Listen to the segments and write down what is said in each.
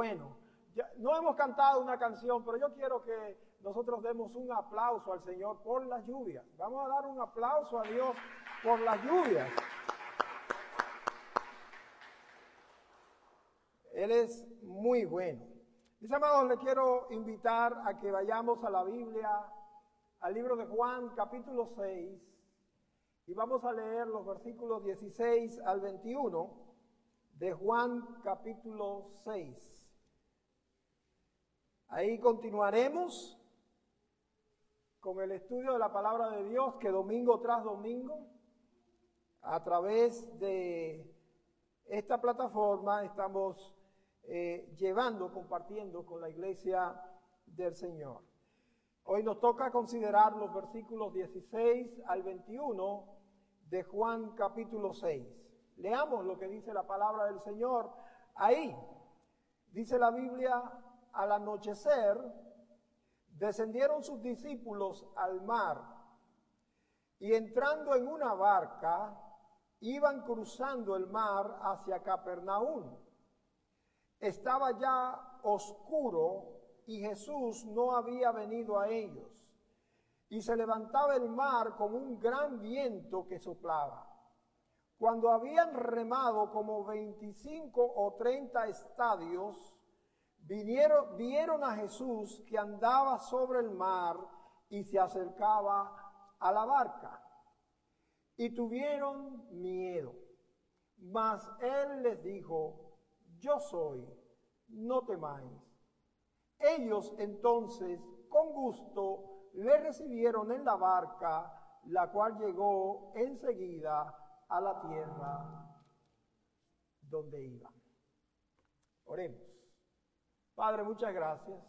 bueno. No hemos cantado una canción, pero yo quiero que nosotros demos un aplauso al Señor por las lluvias. Vamos a dar un aplauso a Dios por las lluvias. Él es muy bueno. Mis amados, les quiero invitar a que vayamos a la Biblia, al libro de Juan, capítulo 6, y vamos a leer los versículos 16 al 21 de Juan, capítulo 6. Ahí continuaremos con el estudio de la palabra de Dios que domingo tras domingo, a través de esta plataforma, estamos compartiendo con la iglesia del Señor. Hoy nos toca considerar los versículos 16 al 21 de Juan capítulo 6. Leamos lo que dice la palabra del Señor. Ahí dice la Biblia: al anochecer descendieron sus discípulos al mar y entrando en una barca iban cruzando el mar hacia Capernaum. Estaba ya oscuro y Jesús no había venido a ellos. Y se levantaba el mar con un gran viento que soplaba. Cuando habían remado como 25 o 30 estadios, vieron a Jesús que andaba sobre el mar y se acercaba a la barca. Y tuvieron miedo. Mas él les dijo: yo soy, no temáis. Ellos entonces, con gusto, le recibieron en la barca, la cual llegó enseguida a la tierra donde iban. Oremos. Padre, muchas gracias.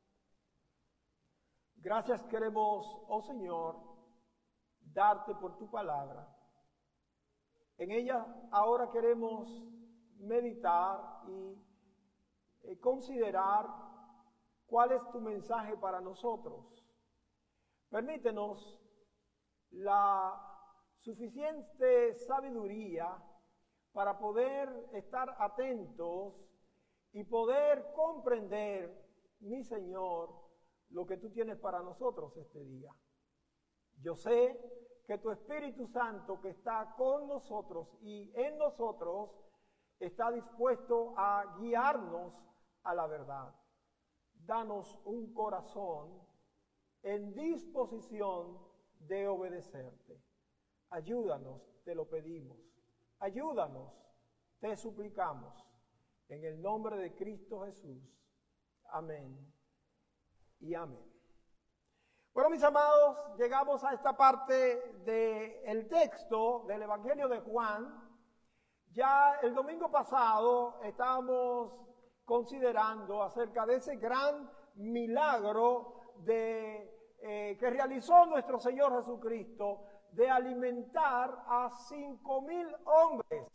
Gracias queremos, oh Señor, darte por tu palabra. En ella ahora queremos meditar y considerar cuál es tu mensaje para nosotros. Permítenos la suficiente sabiduría para poder estar atentos y poder comprender, mi Señor, lo que tú tienes para nosotros este día. Yo sé que tu Espíritu Santo que está con nosotros y en nosotros está dispuesto a guiarnos a la verdad. Danos un corazón en disposición de obedecerte. Ayúdanos, te lo pedimos. Ayúdanos, te suplicamos. En el nombre de Cristo Jesús. Amén y amén. Bueno, mis amados, llegamos a esta parte del texto del Evangelio de Juan. Ya el domingo pasado estábamos considerando acerca de ese gran milagro que realizó nuestro Señor Jesucristo de alimentar a 5,000 hombres,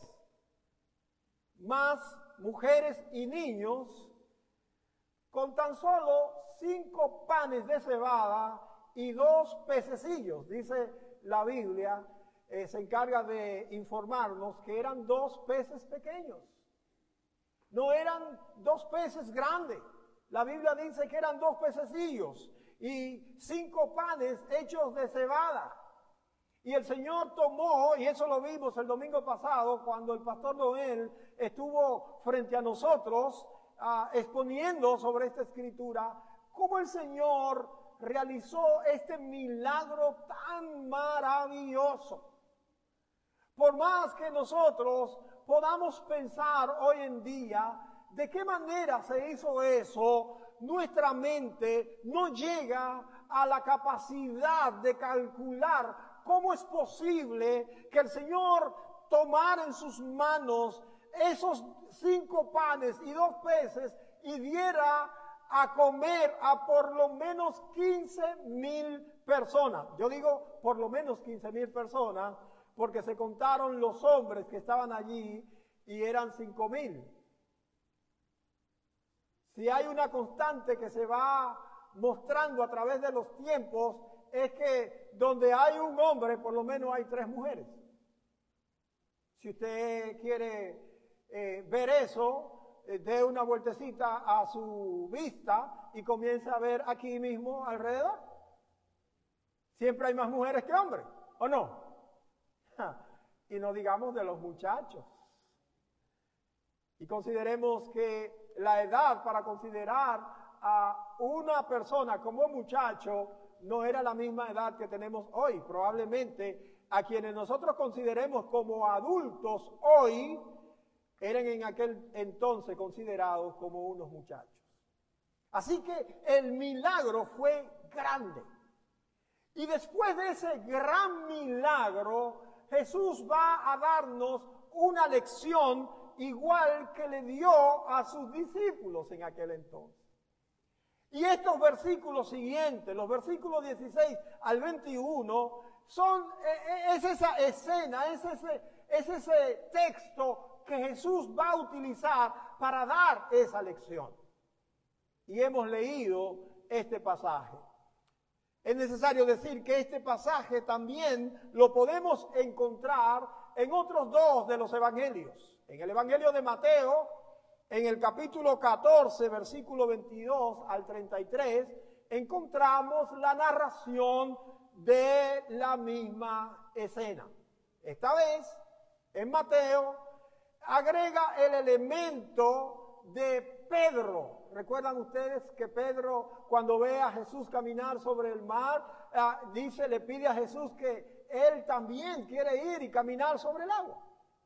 más mujeres y niños, con tan solo 5 panes de cebada y 2 pececillos. Dice la Biblia, se encarga de informarnos que eran 2 peces pequeños. No eran 2 peces grandes. La Biblia dice que eran 2 pececillos y 5 panes hechos de cebada. Y el Señor tomó, y eso lo vimos el domingo pasado, cuando el pastor Noel estuvo frente a nosotros, exponiendo sobre esta escritura, cómo el Señor realizó este milagro tan maravilloso. Por más que nosotros podamos pensar hoy en día de qué manera se hizo eso, nuestra mente no llega a la capacidad de calcular cómo es posible que el Señor tomara en sus manos esos 5 panes y 2 peces y diera a comer a por lo menos 15,000 personas. Yo digo por lo menos 15,000 personas porque se contaron los hombres que estaban allí y eran 5,000. Si hay una constante que se va mostrando a través de los tiempos, es que donde hay un hombre, por lo menos hay 3 mujeres. Si usted quiere ver eso, dé una vueltecita a su vista y comience a ver aquí mismo alrededor. Siempre hay más mujeres que hombres, ¿o no? Y no digamos de los muchachos. Y consideremos que la edad para considerar a una persona como muchacho no era la misma edad que tenemos hoy. Probablemente a quienes nosotros consideremos como adultos hoy eran en aquel entonces considerados como unos muchachos. Así que el milagro fue grande. Y después de ese gran milagro, Jesús va a darnos una lección igual que le dio a sus discípulos en aquel entonces. Y estos versículos siguientes, los versículos 16 al 21, es esa escena, es ese texto que Jesús va a utilizar para dar esa lección. Y hemos leído este pasaje. Es necesario decir que este pasaje también lo podemos encontrar en otros dos de los evangelios. En el Evangelio de Mateo, en el capítulo 14, versículo 22 al 33, encontramos la narración de la misma escena. Esta vez, en Mateo, agrega el elemento de Pedro. ¿Recuerdan ustedes que Pedro, cuando ve a Jesús caminar sobre el mar, le pide a Jesús que él también quiere ir y caminar sobre el agua?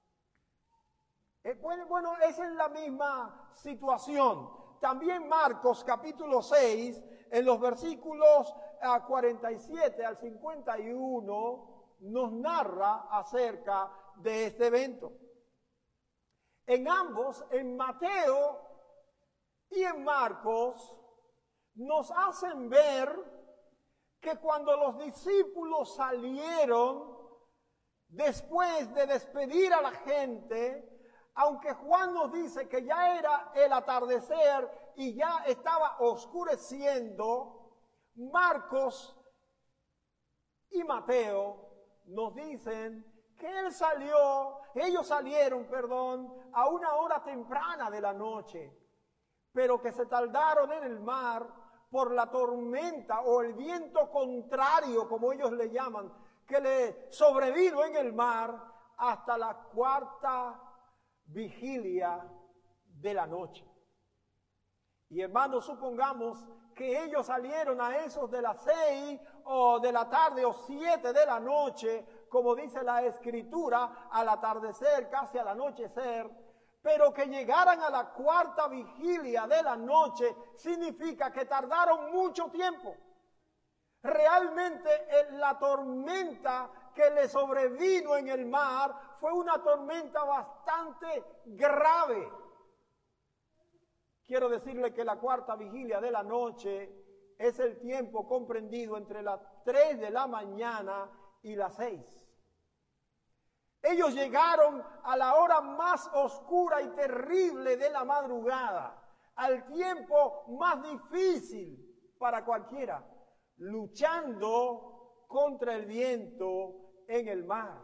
Bueno, esa es la misma situación. También Marcos capítulo 6, en los versículos 47 al 51, nos narra acerca de este evento. En ambos, en Mateo y en Marcos, nos hacen ver que cuando los discípulos salieron, después de despedir a la gente, aunque Juan nos dice que ya era el atardecer y ya estaba oscureciendo, Marcos y Mateo nos dicen que ellos salieron, a una hora temprana de la noche, pero que se tardaron en el mar por la tormenta o el viento contrario, como ellos le llaman, que le sobrevino en el mar hasta la cuarta vigilia de la noche. Y hermanos, supongamos que ellos salieron a esos de las 6 o de la tarde o 7 de la noche, como dice la Escritura, al atardecer, casi al anochecer, pero que llegaran a la cuarta vigilia de la noche, significa que tardaron mucho tiempo. Realmente la tormenta que le sobrevino en el mar fue una tormenta bastante grave. Quiero decirle que la cuarta vigilia de la noche es el tiempo comprendido entre las 3 de la mañana y las 6. Ellos llegaron a la hora más oscura y terrible de la madrugada, al tiempo más difícil para cualquiera, luchando contra el viento en el mar.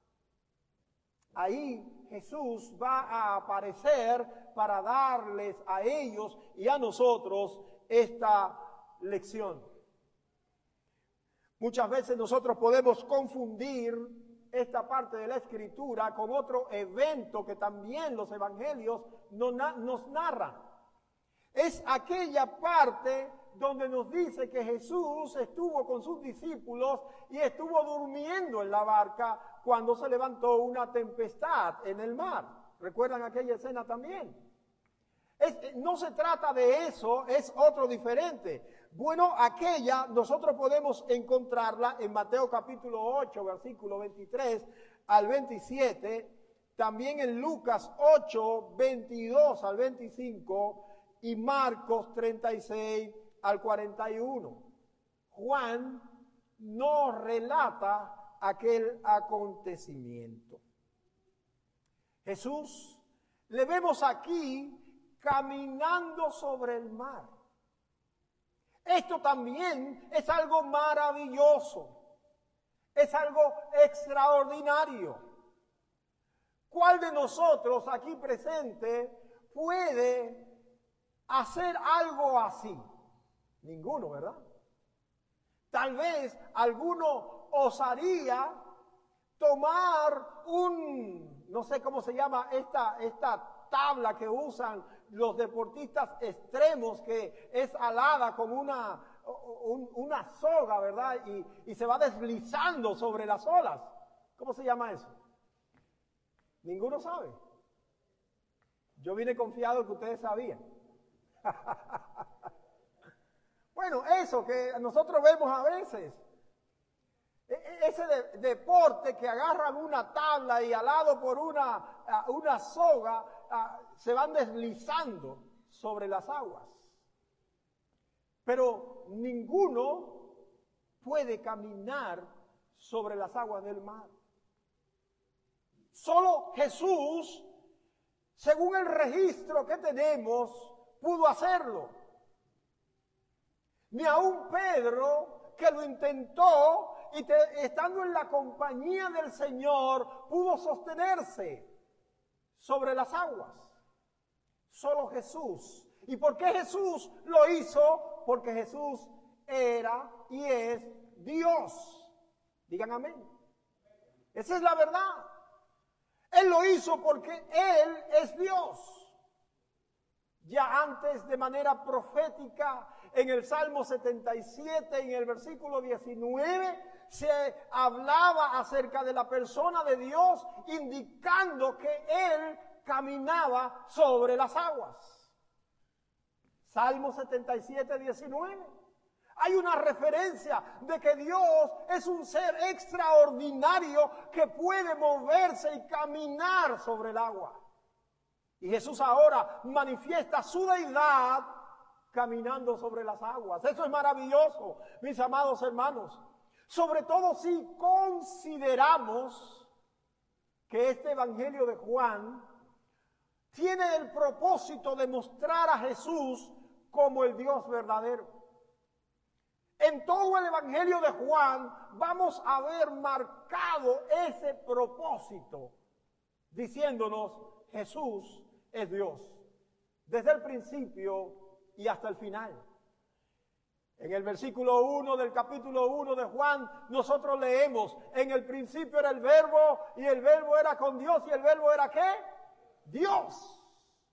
Ahí Jesús va a aparecer para darles a ellos y a nosotros esta lección. Muchas veces nosotros podemos confundir esta parte de la Escritura con otro evento que también los evangelios nos narran. Es aquella parte donde nos dice que Jesús estuvo con sus discípulos y estuvo durmiendo en la barca cuando se levantó una tempestad en el mar. ¿Recuerdan aquella escena también? No se trata de eso, es otro diferente. Bueno, aquella nosotros podemos encontrarla en Mateo capítulo 8, versículo 23 al 27, también en Lucas 8, 22 al 25 y Marcos 36 al 41. Juan nos relata aquel acontecimiento. Jesús le vemos aquí caminando sobre el mar. Esto también es algo maravilloso, es algo extraordinario. ¿Cuál de nosotros aquí presente puede hacer algo así? Ninguno, ¿verdad? Tal vez alguno osaría tomar no sé cómo se llama esta tabla que usan los deportistas extremos, que es alada con una soga, ¿verdad? Y se va deslizando sobre las olas. ¿Cómo se llama eso? Ninguno sabe. Yo vine confiado que ustedes sabían. Bueno, eso que nosotros vemos a veces. Ese deporte que agarran una tabla y alado por una soga, se van deslizando sobre las aguas. Pero ninguno puede caminar sobre las aguas del mar. Solo Jesús, según el registro que tenemos, pudo hacerlo. Ni aun Pedro, que lo intentó y estando en la compañía del Señor, pudo sostenerse sobre las aguas. Solo Jesús. ¿Y por qué Jesús lo hizo? Porque Jesús era y es Dios. Digan amén. Esa es la verdad. Él lo hizo porque Él es Dios. Ya antes, de manera profética, en el Salmo 77, en el versículo 19, se hablaba acerca de la persona de Dios, indicando que Él caminaba sobre las aguas. Salmo 77, 19. Hay una referencia de que Dios es un ser extraordinario que puede moverse y caminar sobre el agua. Y Jesús ahora manifiesta su deidad caminando sobre las aguas. Eso es maravilloso, mis amados hermanos. Sobre todo si consideramos que este Evangelio de Juan tiene el propósito de mostrar a Jesús como el Dios verdadero. En todo el Evangelio de Juan vamos a ver marcado ese propósito, diciéndonos Jesús es Dios, desde el principio y hasta el final. En el versículo 1 del capítulo 1 de Juan, nosotros leemos, en el principio era el verbo, y el verbo era con Dios, y el verbo era ¿qué? Dios.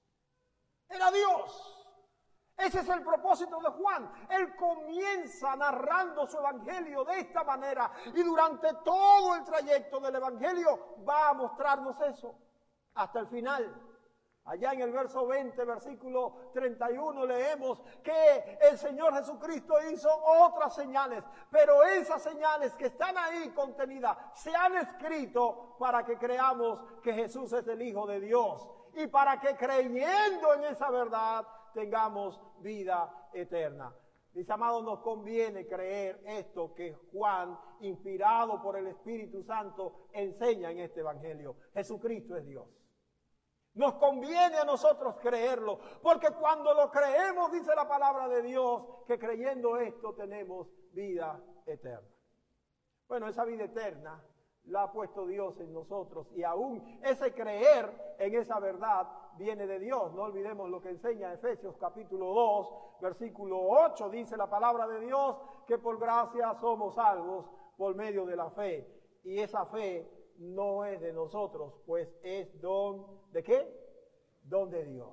Era Dios. Ese es el propósito de Juan. Él comienza narrando su evangelio de esta manera, y durante todo el trayecto del evangelio va a mostrarnos eso, hasta el final. Allá en el verso 20, versículo 31, leemos que el Señor Jesucristo hizo otras señales, pero esas señales que están ahí contenidas se han escrito para que creamos que Jesús es el Hijo de Dios y para que creyendo en esa verdad tengamos vida eterna. Mis amados, nos conviene creer esto que Juan, inspirado por el Espíritu Santo, enseña en este evangelio. Jesucristo es Dios. Nos conviene a nosotros creerlo, porque cuando lo creemos, dice la palabra de Dios, que creyendo esto tenemos vida eterna. Bueno, esa vida eterna la ha puesto Dios en nosotros, y aún ese creer en esa verdad viene de Dios. No olvidemos lo que enseña Efesios capítulo 2, versículo 8, dice la palabra de Dios, que por gracia somos salvos por medio de la fe, y esa fe no es de nosotros, pues es don ¿de qué? Don de Dios.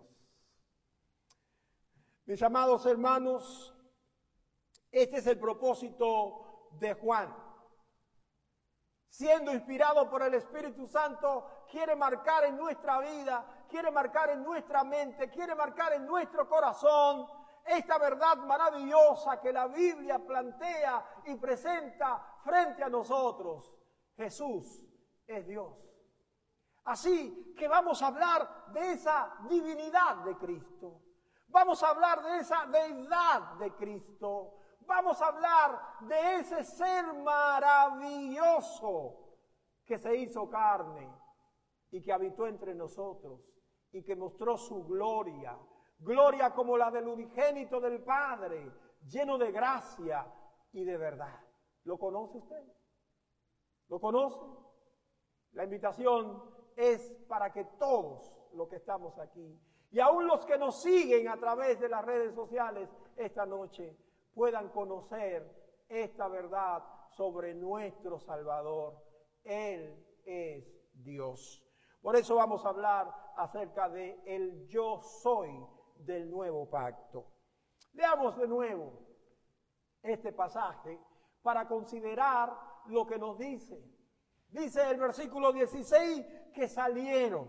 Mis amados hermanos, este es el propósito de Juan. Siendo inspirado por el Espíritu Santo, quiere marcar en nuestra vida, quiere marcar en nuestra mente, quiere marcar en nuestro corazón esta verdad maravillosa que la Biblia plantea y presenta frente a nosotros. Jesús es Dios. Así que vamos a hablar de esa divinidad de Cristo. Vamos a hablar de esa deidad de Cristo. Vamos a hablar de ese ser maravilloso que se hizo carne y que habitó entre nosotros y que mostró su gloria. Gloria como la del unigénito del Padre, lleno de gracia y de verdad. ¿Lo conoce usted? ¿Lo conoce? La invitación es para que todos los que estamos aquí y aún los que nos siguen a través de las redes sociales esta noche puedan conocer esta verdad sobre nuestro Salvador. Él es Dios. Por eso vamos a hablar acerca de el yo soy del nuevo pacto. Leamos de nuevo este pasaje para considerar lo que nos dice. Dice el versículo 16 que salieron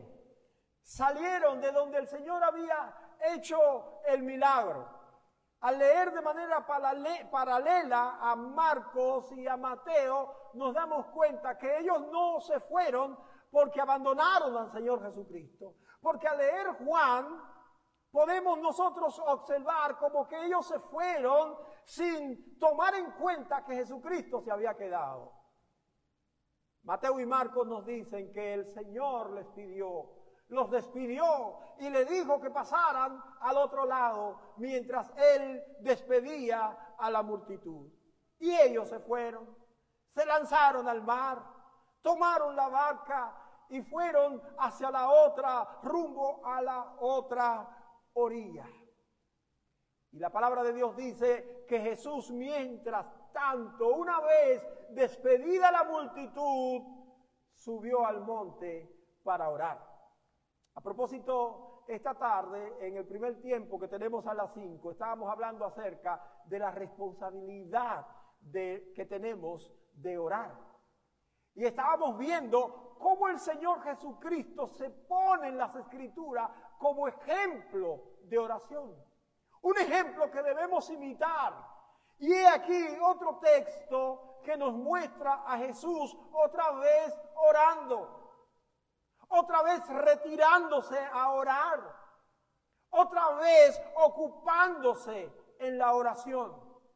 de donde el Señor había hecho el milagro. Al leer de manera paralela a Marcos y a Mateo, nos damos cuenta que ellos no se fueron porque abandonaron al Señor Jesucristo. Porque al leer Juan, podemos nosotros observar como que ellos se fueron sin tomar en cuenta que Jesucristo se había quedado. Mateo y Marcos nos dicen que el Señor los despidió y le dijo que pasaran al otro lado mientras Él despedía a la multitud. Y ellos se fueron, se lanzaron al mar, tomaron la barca y fueron hacia la otra, rumbo a la otra orilla. Y la palabra de Dios dice que Jesús, mientras tanto, una vez despedida la multitud, subió al monte para orar. A propósito, esta tarde, en el primer tiempo que tenemos a las 5, estábamos hablando acerca de la responsabilidad que tenemos de orar. Y estábamos viendo cómo el Señor Jesucristo se pone en las Escrituras como ejemplo de oración. Un ejemplo que debemos imitar. Y he aquí otro texto que nos muestra a Jesús otra vez orando. Otra vez retirándose a orar, otra vez ocupándose en la oración.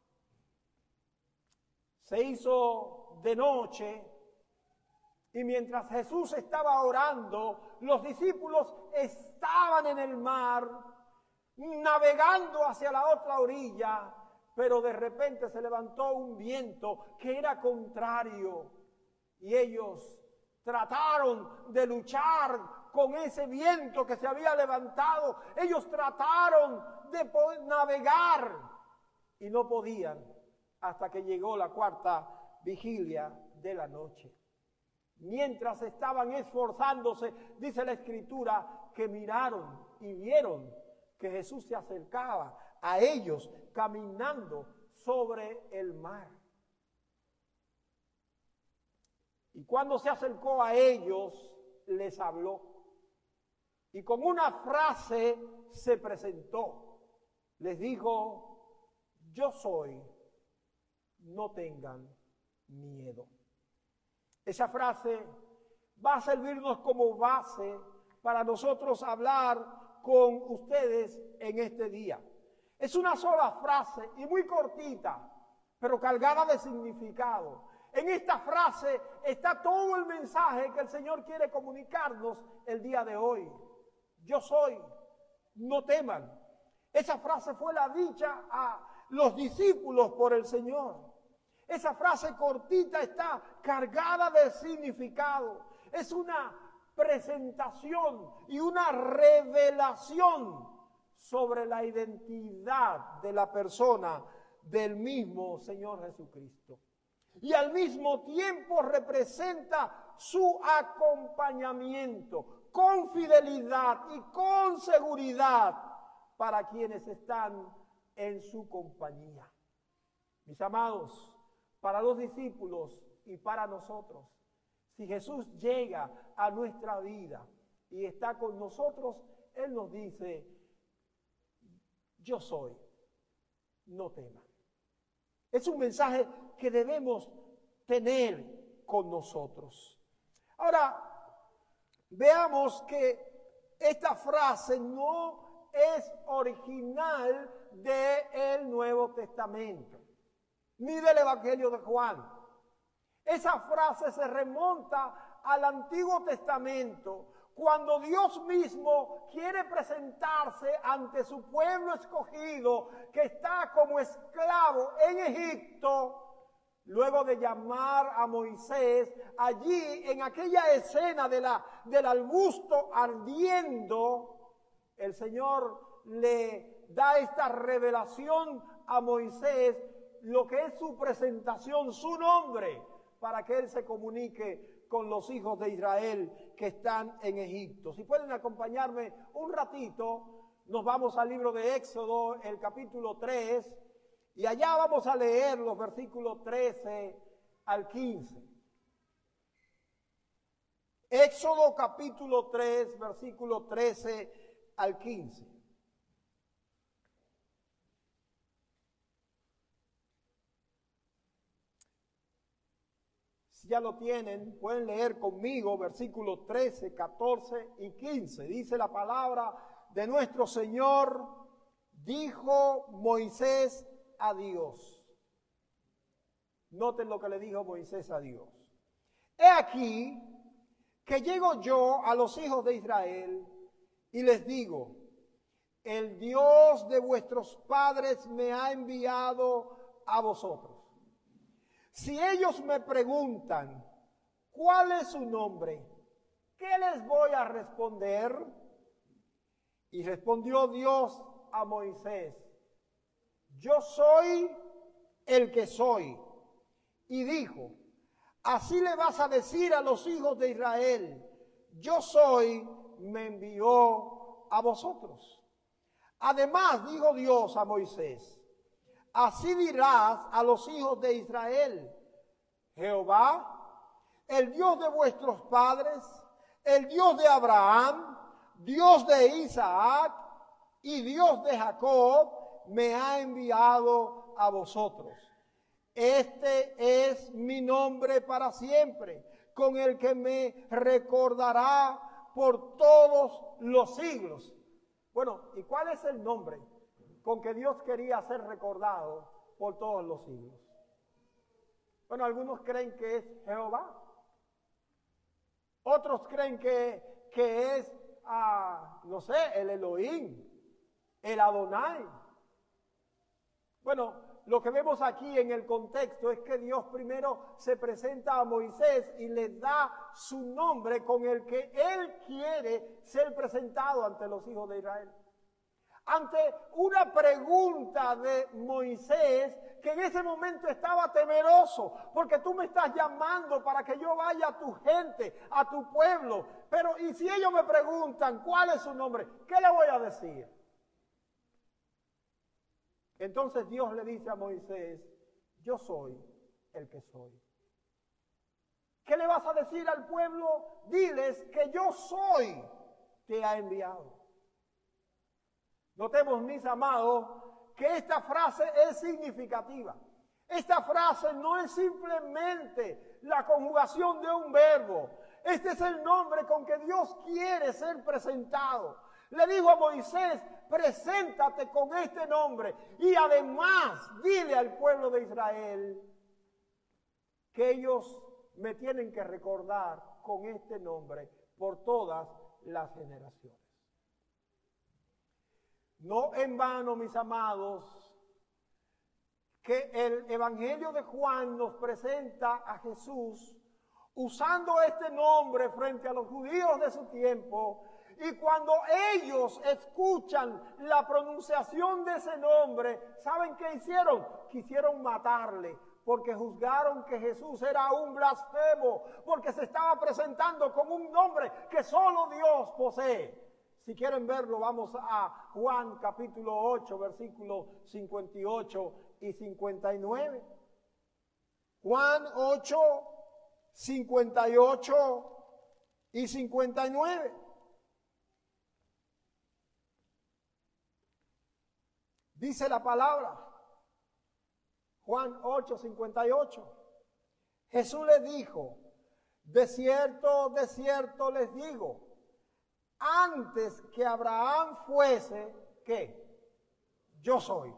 Se hizo de noche y mientras Jesús estaba orando, los discípulos estaban en el mar, navegando hacia la otra orilla, pero de repente se levantó un viento que era contrario y ellos trataron de luchar con ese viento que se había levantado. Ellos trataron de poder navegar y no podían hasta que llegó la cuarta vigilia de la noche. Mientras estaban esforzándose, dice la Escritura, que miraron y vieron que Jesús se acercaba a ellos caminando sobre el mar. Y cuando se acercó a ellos, les habló. Y con una frase se presentó. Les dijo, yo soy, no tengan miedo. Esa frase va a servirnos como base para nosotros hablar con ustedes en este día. Es una sola frase y muy cortita, pero cargada de significado. En esta frase está todo el mensaje que el Señor quiere comunicarnos el día de hoy. Yo soy, no teman. Esa frase fue la dicha a los discípulos por el Señor. Esa frase cortita está cargada de significado. Es una presentación y una revelación sobre la identidad de la persona del mismo Señor Jesucristo. Y al mismo tiempo representa su acompañamiento con fidelidad y con seguridad para quienes están en su compañía. Mis amados, para los discípulos y para nosotros, si Jesús llega a nuestra vida y está con nosotros, Él nos dice, yo soy, no teman. Es un mensaje que debemos tener con nosotros. Ahora, veamos que esta frase no es original del Nuevo Testamento, ni del Evangelio de Juan. Esa frase se remonta al Antiguo Testamento, cuando Dios mismo quiere presentarse ante su pueblo escogido que está como esclavo en Egipto, luego de llamar a Moisés, allí en aquella escena del arbusto ardiendo, el Señor le da esta revelación a Moisés, lo que es su presentación, su nombre, para que él se comunique con los hijos de Israel que están en Egipto. Si pueden acompañarme un ratito, nos vamos al libro de Éxodo, el capítulo 3, y allá vamos a leer los versículos 13 al 15. Éxodo capítulo 3, versículo 13 al 15. Si ya lo tienen, pueden leer conmigo versículos 13, 14 y 15. Dice la palabra de nuestro Señor: dijo Moisés a Dios. Noten lo que le dijo Moisés a Dios. He aquí que llego yo a los hijos de Israel y les digo: el Dios de vuestros padres me ha enviado a vosotros. Si ellos me preguntan, ¿cuál es su nombre?, ¿qué les voy a responder? Y respondió Dios a Moisés: yo soy el que soy. Y dijo: así le vas a decir a los hijos de Israel: yo soy, me envió a vosotros. Además dijo Dios a Moisés: así dirás a los hijos de Israel: Jehová, el Dios de vuestros padres, el Dios de Abraham, Dios de Isaac y Dios de Jacob, me ha enviado a vosotros. Este es mi nombre para siempre, con el que me recordará por todos los siglos. Bueno, ¿y cuál es el nombre con que Dios quería ser recordado por todos los siglos? Bueno, algunos creen que es Jehová. Otros creen que es, no sé, el Elohim, el Adonai. Bueno, lo que vemos aquí en el contexto es que Dios primero se presenta a Moisés y le da su nombre con el que él quiere ser presentado ante los hijos de Israel. Ante una pregunta de Moisés, que en ese momento estaba temeroso, porque tú me estás llamando para que yo vaya a tu gente, a tu pueblo, pero ¿y si ellos me preguntan cuál es su nombre? ¿Qué le voy a decir? Entonces Dios le dice a Moisés: yo soy el que soy. ¿Qué le vas a decir al pueblo? Diles que yo soy, te ha enviado. Notemos, mis amados, que esta frase es significativa. Esta frase no es simplemente la conjugación de un verbo. Este es el nombre con que Dios quiere ser presentado. Le digo a Moisés: preséntate con este nombre y además dile al pueblo de Israel que ellos me tienen que recordar con este nombre por todas las generaciones. No en vano, mis amados, que el Evangelio de Juan nos presenta a Jesús usando este nombre frente a los judíos de su tiempo. Y cuando ellos escuchan la pronunciación de ese nombre, ¿saben qué hicieron? Quisieron matarle, porque juzgaron que Jesús era un blasfemo, porque se estaba presentando con un nombre que solo Dios posee. Si quieren verlo, vamos a Juan capítulo 8, versículos 58 y 59. Juan 8, 58 y 59. Dice la palabra, Juan 8, 58. Jesús les dijo: de cierto les digo, antes que Abraham fuese, ¿qué? Yo soy.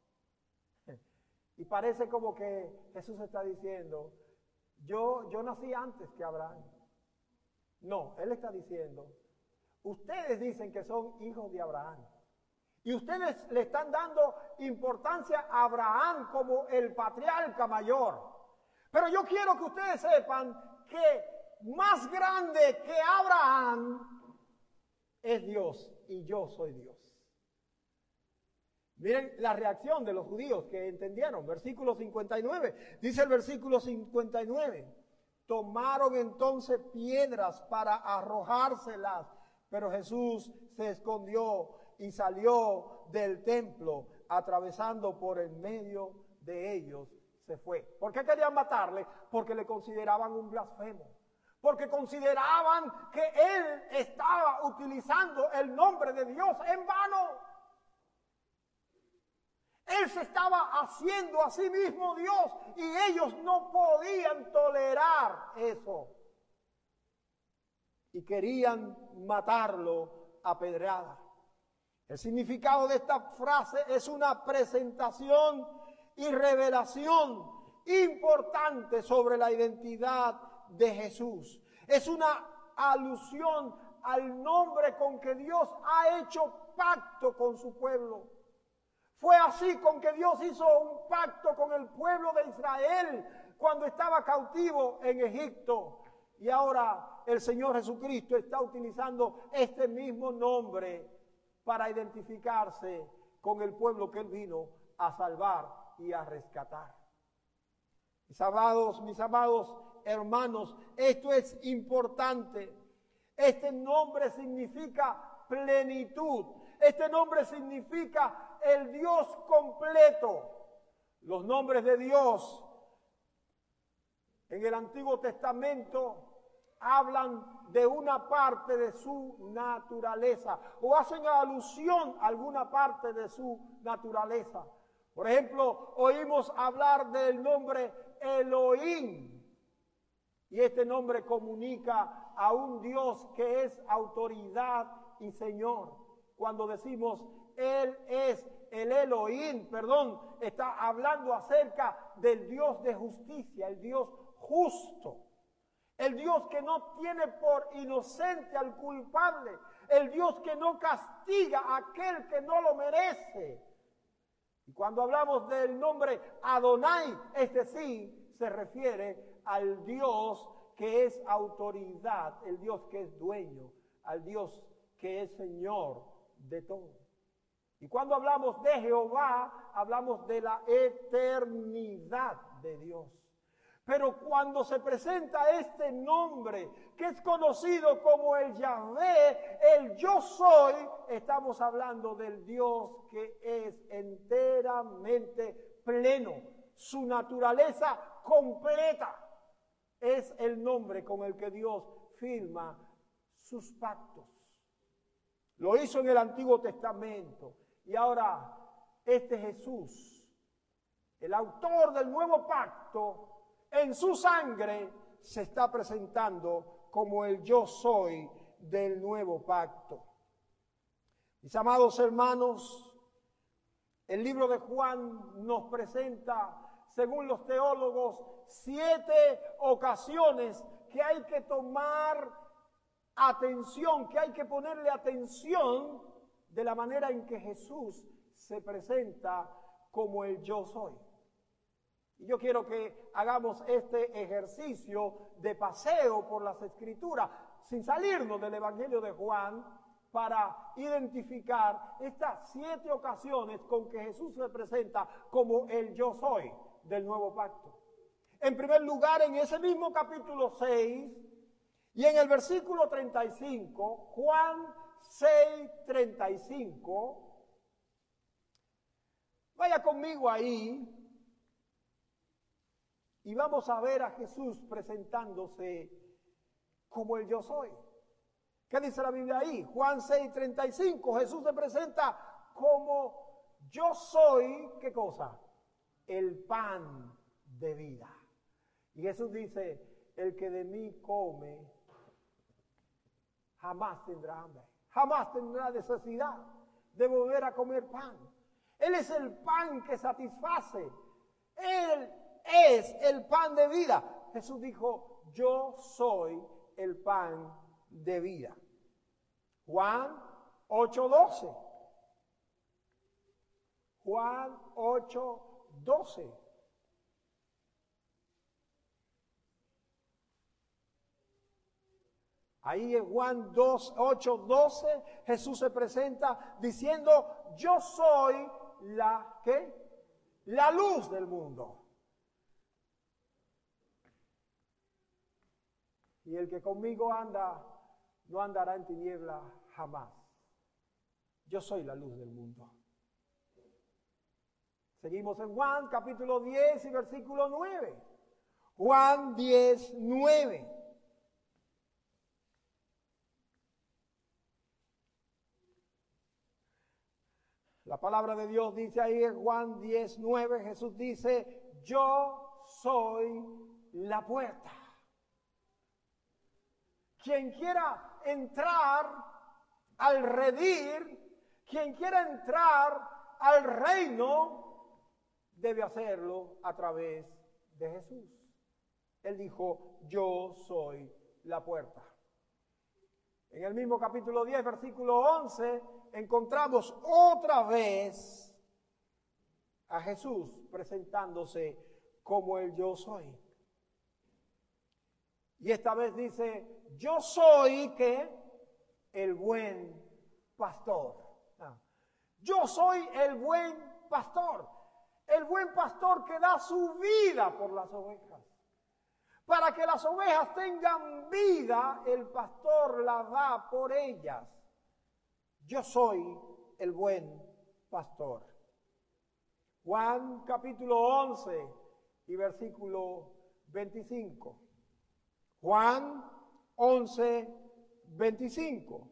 Y parece como que Jesús está diciendo: yo nací antes que Abraham. No, Él está diciendo: ustedes dicen que son hijos de Abraham. Y ustedes le están dando importancia a Abraham como el patriarca mayor. Pero yo quiero que ustedes sepan que más grande que Abraham es Dios y yo soy Dios. Miren la reacción de los judíos que entendieron. Versículo 59. Dice el versículo 59. Tomaron entonces piedras para arrojárselas, pero Jesús se escondió y salió del templo, atravesando por el medio de ellos, se fue. ¿Por qué querían matarle? Porque le consideraban un blasfemo. Porque consideraban que él estaba utilizando el nombre de Dios en vano. Él se estaba haciendo a sí mismo Dios y ellos no podían tolerar eso. Y querían matarlo a pedrada. El significado de esta frase es una presentación y revelación importante sobre la identidad de Jesús. Es una alusión al nombre con que Dios ha hecho pacto con su pueblo. Fue así con que Dios hizo un pacto con el pueblo de Israel cuando estaba cautivo en Egipto. Y ahora el Señor Jesucristo está utilizando este mismo nombre para identificarse con el pueblo que Él vino a salvar y a rescatar. Mis amados hermanos, esto es importante. Este nombre significa plenitud. Este nombre significa el Dios completo. Los nombres de Dios en el Antiguo Testamento hablan de una parte de su naturaleza o hacen alusión a alguna parte de su naturaleza. Por ejemplo, oímos hablar del nombre Elohim y este nombre comunica a un Dios que es autoridad y Señor. Cuando decimos Él es el Elohim, está hablando acerca del Dios de justicia, el Dios justo. El Dios que no tiene por inocente al culpable. El Dios que no castiga a aquel que no lo merece. Y cuando hablamos del nombre Adonai, este sí se refiere al Dios que es autoridad, el Dios que es dueño, al Dios que es Señor de todo. Y cuando hablamos de Jehová, hablamos de la eternidad de Dios. Pero cuando se presenta este nombre, que es conocido como el Yahvé, el Yo Soy, estamos hablando del Dios que es enteramente pleno. Su naturaleza completa es el nombre con el que Dios firma sus pactos. Lo hizo en el Antiguo Testamento. Y ahora este Jesús, el autor del nuevo pacto, en su sangre se está presentando como el yo soy del nuevo pacto. Mis amados hermanos, el libro de Juan nos presenta, según los teólogos, 7 ocasiones que hay que tomar atención, que hay que ponerle atención de la manera en que Jesús se presenta como el yo soy. Y yo quiero que hagamos este ejercicio de paseo por las Escrituras, sin salirnos del Evangelio de Juan, para identificar estas 7 ocasiones con que Jesús se presenta como el yo soy del nuevo pacto. En primer lugar, en ese mismo capítulo 6 y en el versículo 35, Juan 6:35, vaya conmigo ahí. Y vamos a ver a Jesús presentándose como el yo soy. ¿Qué dice la Biblia ahí? Juan 6:35, Jesús se presenta como yo soy, ¿qué cosa? El pan de vida. Y Jesús dice, el que de mí come, jamás tendrá hambre, jamás tendrá necesidad de volver a comer pan. Él es el pan que satisface. Él es el pan de vida. Jesús dijo, yo soy el pan de vida. Juan 8:12. Juan 8:12. Ahí en Juan 8:12, Jesús se presenta diciendo, yo soy la, ¿qué? La luz del mundo. Y el que conmigo anda, no andará en tiniebla jamás. Yo soy la luz del mundo. Seguimos en Juan capítulo 10 y versículo 9. Juan 10, 9. La palabra de Dios dice ahí en Juan 10, 9, Jesús dice, yo soy la puerta. Quien quiera entrar al redil, quien quiera entrar al reino, debe hacerlo a través de Jesús. Él dijo, yo soy la puerta. En el mismo capítulo 10, versículo 11, encontramos otra vez a Jesús presentándose como el yo soy. Y esta vez dice, yo soy ¿qué? El buen pastor. Yo soy el buen pastor. El buen pastor que da su vida por las ovejas. Para que las ovejas tengan vida, el pastor la da por ellas. Yo soy el buen pastor. Juan capítulo 11 y versículo 25. Juan 11, 25.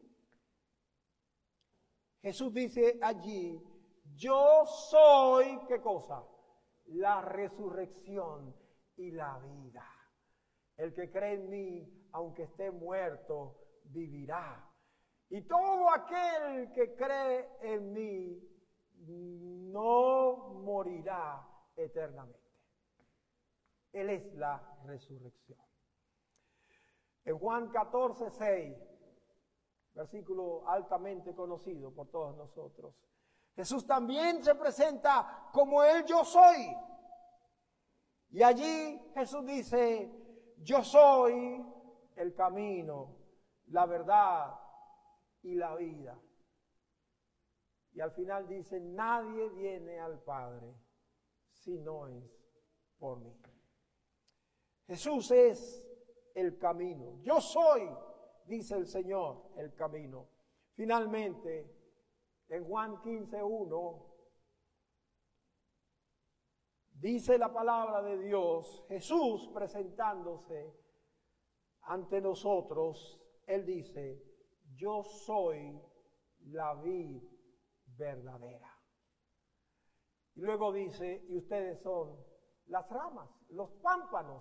Jesús dice allí, yo soy, ¿qué cosa? La resurrección y la vida. El que cree en mí, aunque esté muerto, vivirá. Y todo aquel que cree en mí no morirá eternamente. Él es la resurrección. En Juan 14, 6, versículo altamente conocido por todos nosotros, Jesús también se presenta como el yo soy. Y allí Jesús dice, yo soy el camino, la verdad y la vida. Y al final dice, nadie viene al Padre si no es por mí. Jesús es el camino. Yo soy, dice el Señor, el camino. Finalmente, en Juan 15:1, dice la palabra de Dios, Jesús presentándose ante nosotros, Él dice, yo soy la vid verdadera. Y luego dice, y ustedes son las ramas, los pámpanos.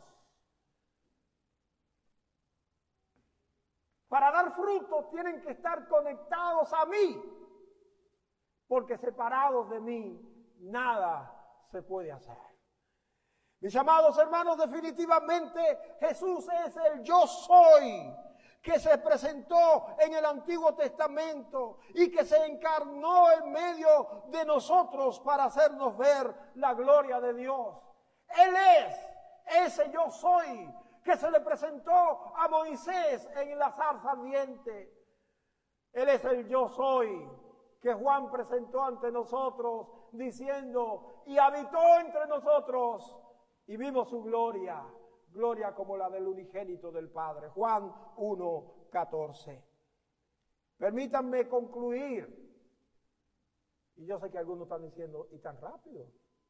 Para dar fruto tienen que estar conectados a mí, porque separados de mí nada se puede hacer. Mis amados hermanos, definitivamente Jesús es el yo soy que se presentó en el Antiguo Testamento y que se encarnó en medio de nosotros para hacernos ver la gloria de Dios. Él es ese yo soy que se le presentó a Moisés en la zarza ardiente. Él es el yo soy que Juan presentó ante nosotros diciendo, y habitó entre nosotros y vimos su gloria, gloria como la del unigénito del Padre. Juan 1:14. Permítanme concluir. Y yo sé que algunos están diciendo, ¿y tan rápido?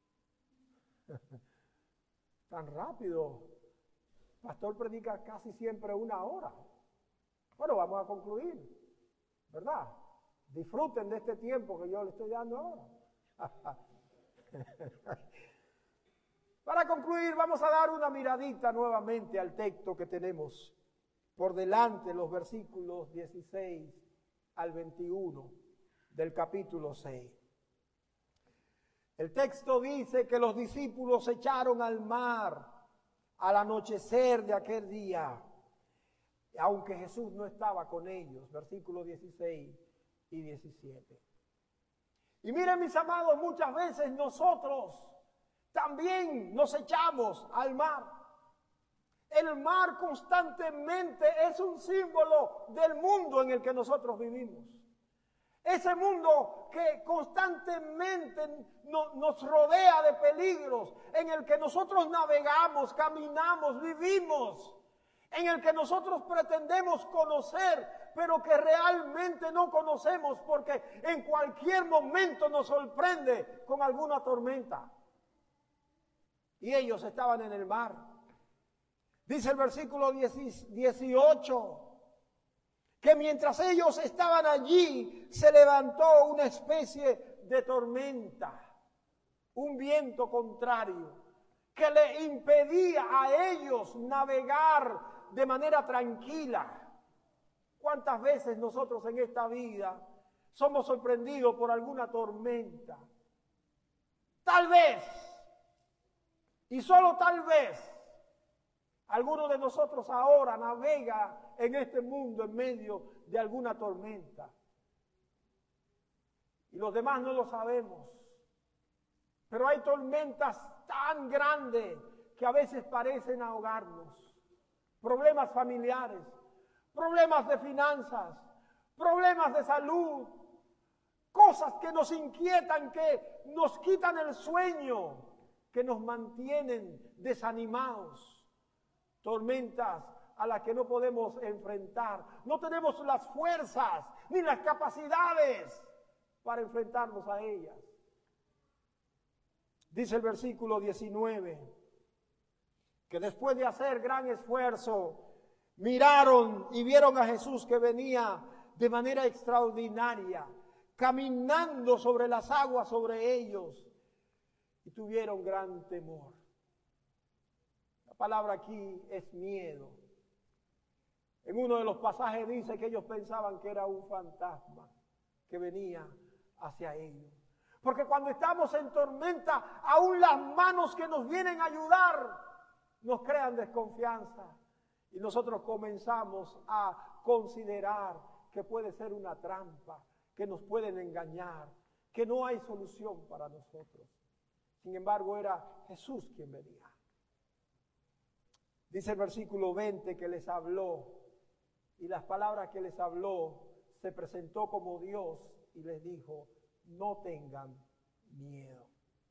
Tan rápido. Pastor predica casi siempre 1 hora. Bueno, vamos a concluir, ¿verdad? Disfruten de este tiempo que yo le estoy dando ahora. Para concluir, vamos a dar una miradita nuevamente al texto que tenemos por delante, los versículos 16 al 21 del capítulo 6. El texto dice que los discípulos se echaron al mar al anochecer de aquel día, aunque Jesús no estaba con ellos, versículos 16 y 17. Y miren, mis amados, muchas veces nosotros también nos echamos al mar. El mar constantemente es un símbolo del mundo en el que nosotros vivimos. Ese mundo que constantemente nos rodea de peligros, en el que nosotros navegamos, caminamos, vivimos, en el que nosotros pretendemos conocer, pero que realmente no conocemos porque en cualquier momento nos sorprende con alguna tormenta. Y ellos estaban en el mar. Dice el versículo 18, que mientras ellos estaban allí, se levantó una especie de tormenta, un viento contrario, que le impedía a ellos navegar de manera tranquila. ¿Cuántas veces nosotros en esta vida somos sorprendidos por alguna tormenta? Tal vez, y solo tal vez, alguno de nosotros ahora navega en este mundo en medio de alguna tormenta. Y los demás no lo sabemos. Pero hay tormentas tan grandes que a veces parecen ahogarnos. Problemas familiares, problemas de finanzas, problemas de salud, cosas que nos inquietan, que nos quitan el sueño, que nos mantienen desanimados. Tormentas a las que no podemos enfrentar. No tenemos las fuerzas ni las capacidades para enfrentarnos a ellas. Dice el versículo 19, que después de hacer gran esfuerzo, miraron y vieron a Jesús que venía de manera extraordinaria, caminando sobre las aguas sobre ellos, y tuvieron gran temor. La palabra aquí es miedo. En uno de los pasajes dice que ellos pensaban que era un fantasma que venía hacia ellos. Porque cuando estamos en tormenta, aún las manos que nos vienen a ayudar nos crean desconfianza. Y nosotros comenzamos a considerar que puede ser una trampa, que nos pueden engañar, que no hay solución para nosotros. Sin embargo, era Jesús quien venía. Dice el versículo 20 que les habló, y las palabras que les habló, se presentó como Dios y les dijo: no tengan miedo.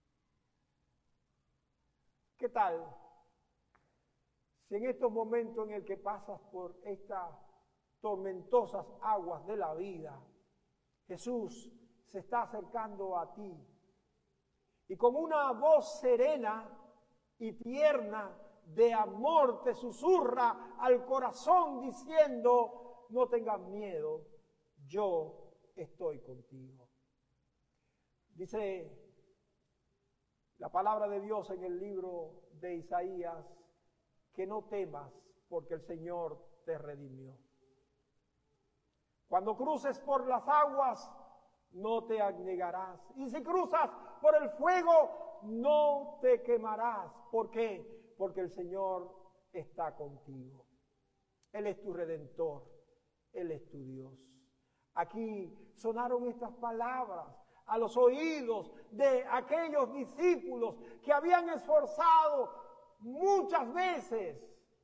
¿Qué tal si en estos momentos en el que pasas por estas tormentosas aguas de la vida, Jesús se está acercando a ti y con una voz serena y tierna de amor te susurra al corazón diciendo: no tengas miedo, yo estoy contigo? Dice la palabra de Dios en el libro de Isaías que no temas porque el Señor te redimió. Cuando cruces por las aguas, no te anegarás. Y si cruzas por el fuego, no te quemarás. ¿Por qué? Porque el Señor está contigo. Él es tu Redentor. Él es tu Dios. Aquí sonaron estas palabras a los oídos de aquellos discípulos que habían esforzado muchas veces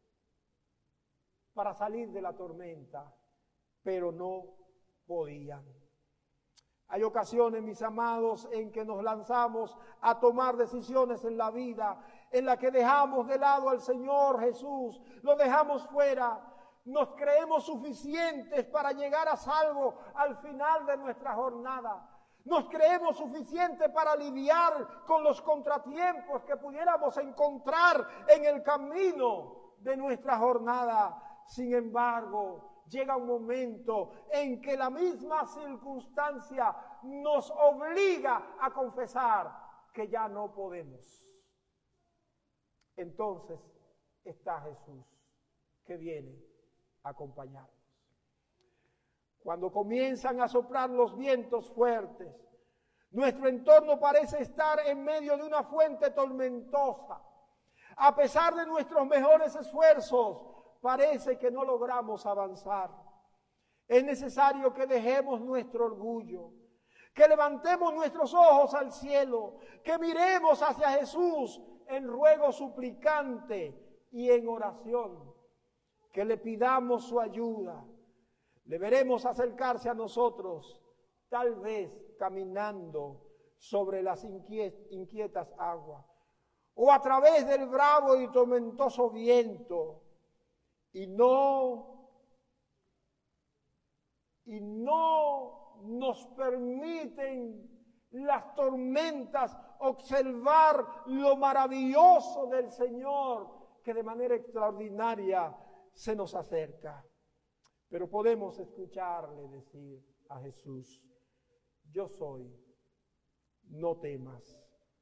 para salir de la tormenta, pero no podían. Hay ocasiones, mis amados, en que nos lanzamos a tomar decisiones en la vida, en la que dejamos de lado al Señor Jesús, lo dejamos fuera, nos creemos suficientes para llegar a salvo al final de nuestra jornada. Nos creemos suficientes para lidiar con los contratiempos que pudiéramos encontrar en el camino de nuestra jornada. Sin embargo, llega un momento en que la misma circunstancia nos obliga a confesar que ya no podemos. Entonces está Jesús, que viene a acompañarnos. Cuando comienzan a soplar los vientos fuertes, nuestro entorno parece estar en medio de una fuente tormentosa. A pesar de nuestros mejores esfuerzos, parece que no logramos avanzar. Es necesario que dejemos nuestro orgullo, que levantemos nuestros ojos al cielo, que miremos hacia Jesús en ruego suplicante y en oración, que le pidamos su ayuda. Le veremos acercarse a nosotros, tal vez caminando sobre las inquietas aguas, o a través del bravo y tormentoso viento, y no nos permiten las tormentas observar lo maravilloso del Señor que de manera extraordinaria se nos acerca. Pero podemos escucharle decir a Jesús: yo soy, no temas.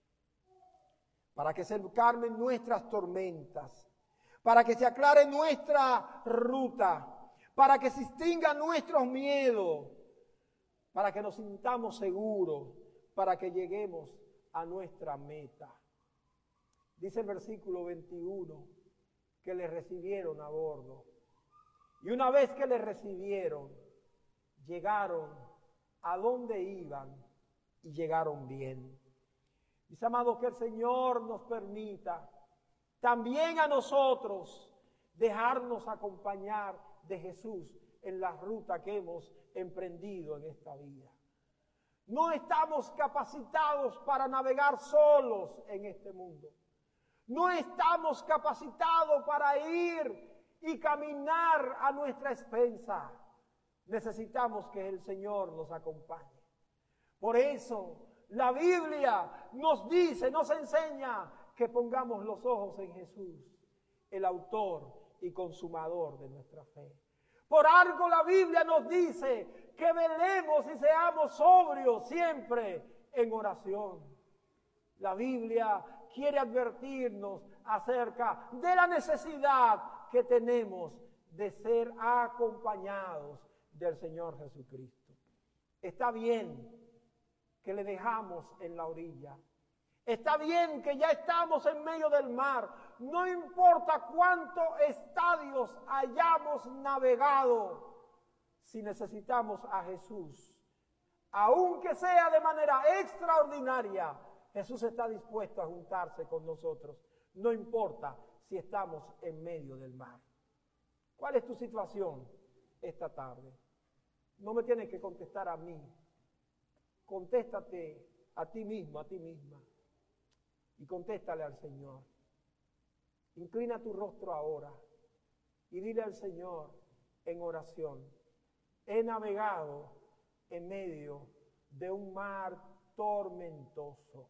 Para que se calmen nuestras tormentas, para que se aclare nuestra ruta, para que se extingan nuestros miedos, para que nos sintamos seguros, para que lleguemos a nuestra meta. Dice el versículo 21 que le recibieron a bordo. Y una vez que le recibieron, llegaron a donde iban y llegaron bien. Mis amados, que el Señor nos permita también a nosotros dejarnos acompañar de Jesús en la ruta que hemos emprendido en esta vida. No estamos capacitados para navegar solos en este mundo. No estamos capacitados para ir y caminar a nuestra expensa. Necesitamos que el Señor nos acompañe. Por eso la Biblia nos dice, nos enseña que pongamos los ojos en Jesús, el autor y consumador de nuestra fe. Por algo la Biblia nos dice que velemos y seamos sobrios siempre en oración. La Biblia quiere advertirnos acerca de la necesidad que tenemos de ser acompañados del Señor Jesucristo. Está bien que le dejamos en la orilla. Está bien que ya estamos en medio del mar. No importa cuántos estadios hayamos navegado, si necesitamos a Jesús, aunque sea de manera extraordinaria, Jesús está dispuesto a juntarse con nosotros. No importa si estamos en medio del mar. ¿Cuál es tu situación esta tarde? No me tienes que contestar a mí. Contéstate a ti mismo, a ti misma. Y contéstale al Señor. Inclina tu rostro ahora y dile al Señor en oración: he navegado en medio de un mar tormentoso.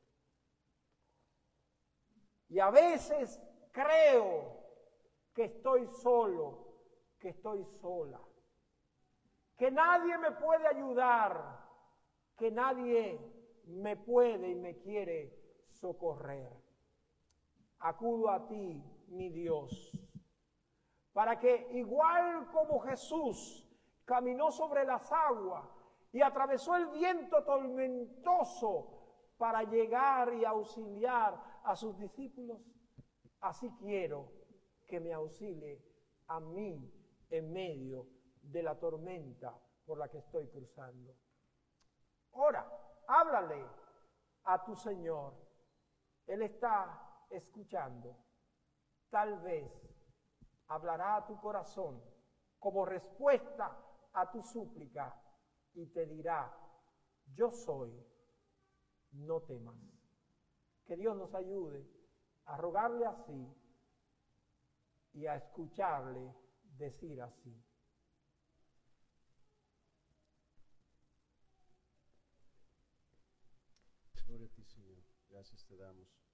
Y a veces creo que estoy solo, que estoy sola, que nadie me puede ayudar, que nadie me puede y me quiere socorrer. Acudo a ti, mi Dios, para que igual como Jesús caminó sobre las aguas y atravesó el viento tormentoso para llegar y auxiliar a sus discípulos, así quiero que me auxilie a mí en medio de la tormenta por la que estoy cruzando. Ora, háblale a tu Señor. Él está escuchando. Tal vez hablará a tu corazón como respuesta a tu súplica y te dirá: yo soy, no temas. Que Dios nos ayude a rogarle así y a escucharle decir así. Gloria a ti, Señor. Gracias te damos.